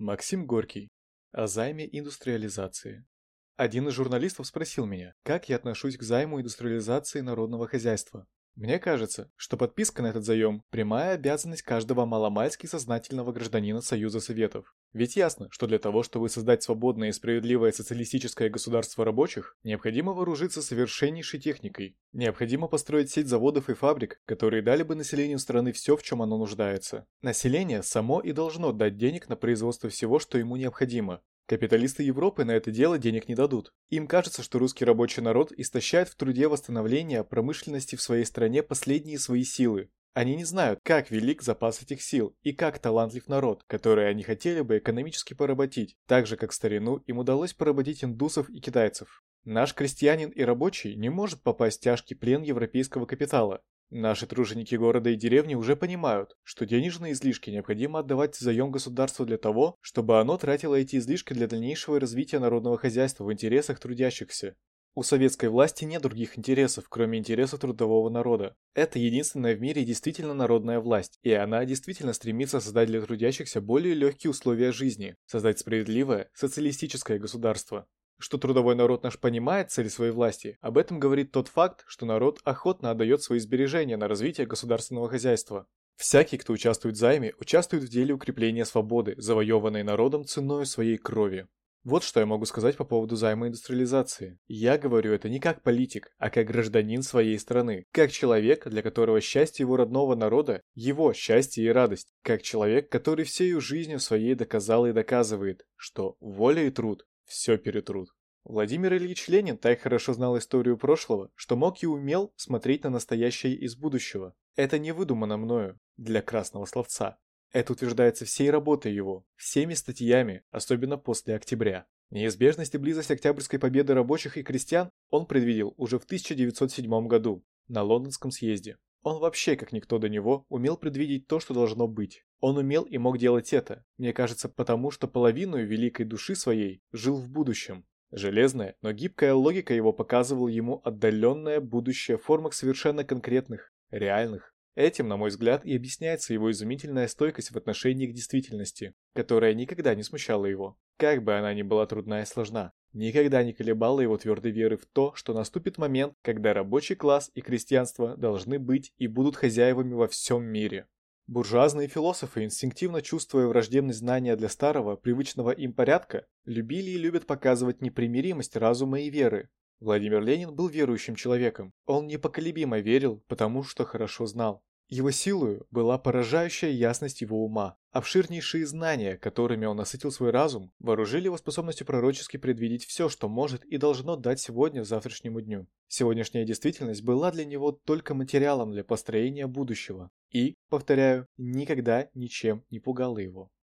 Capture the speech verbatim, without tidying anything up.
Максим Горький. О займе индустриализации. Один из журналистов спросил меня, как я отношусь к займу индустриализации народного хозяйства. Мне кажется, что подписка на этот заем – прямая обязанность каждого маломальски сознательного гражданина Союза Советов. Ведь ясно, что для того, чтобы создать свободное и справедливое социалистическое государство рабочих, необходимо вооружиться совершеннейшей техникой. Необходимо построить сеть заводов и фабрик, которые дали бы населению страны все, в чем оно нуждается. Население само и должно дать денег на производство всего, что ему необходимо. Капиталисты Европы на это дело денег не дадут. Им кажется, что русский рабочий народ истощает в труде восстановления промышленности в своей стране последние свои силы. Они не знают, как велик запас этих сил и как талантлив народ, который они хотели бы экономически поработить, так же как в старину им удалось поработить индусов и китайцев. Наш крестьянин и рабочий не может попасть в тяжкий плен европейского капитала. Наши труженики города и деревни уже понимают, что денежные излишки необходимо отдавать в заем государству для того, чтобы оно тратило эти излишки для дальнейшего развития народного хозяйства в интересах трудящихся. У советской власти нет других интересов, кроме интересов трудового народа. Это единственная в мире действительно народная власть, и она действительно стремится создать для трудящихся более легкие условия жизни, создать справедливое социалистическое государство. Что трудовой народ наш понимает цель своей власти, об этом говорит тот факт, что народ охотно отдает свои сбережения на развитие государственного хозяйства. Всякий, кто участвует в займе, участвует в деле укрепления свободы, завоеванной народом ценою своей крови. Вот что я могу сказать по поводу займа индустриализации. Я говорю это не как политик, а как гражданин своей страны, как человек, для которого счастье его родного народа – его счастье и радость, как человек, который всею жизнью своей доказал и доказывает, что воля и труд все перетрут. Владимир Ильич Ленин так хорошо знал историю прошлого, что мог и умел смотреть на настоящее из будущего. Это не выдумано мною для красного словца. Это утверждается всей работой его, всеми статьями, особенно после октября. Неизбежность и близость Октябрьской победы рабочих и крестьян он предвидел уже в тысяча девятьсот седьмом году на Лондонском съезде. Он вообще, как никто до него, умел предвидеть то, что должно быть. Он умел и мог делать это, мне кажется, потому что половину великой души своей жил в будущем. Железная, но гибкая логика его показывала ему отдаленное будущее в формах совершенно конкретных, реальных. Этим, на мой взгляд, и объясняется его изумительная стойкость в отношении к действительности, которая никогда не смущала его, как бы она ни была трудна и сложна. Никогда не колебала его твердой веры в то, что наступит момент, когда рабочий класс и крестьянство должны быть и будут хозяевами во всем мире. Буржуазные философы, инстинктивно чувствуя враждебность знания для старого, привычного им порядка, любили и любят показывать непримиримость разума и веры. Владимир Ленин был верующим человеком. Он непоколебимо верил, потому что хорошо знал. Его силою была поражающая ясность его ума. Обширнейшие знания, которыми он насытил свой разум, вооружили его способностью пророчески предвидеть все, что может и должно дать сегодня завтрашнему дню. Сегодняшняя действительность была для него только материалом для построения будущего и, повторяю, никогда ничем не пугала его.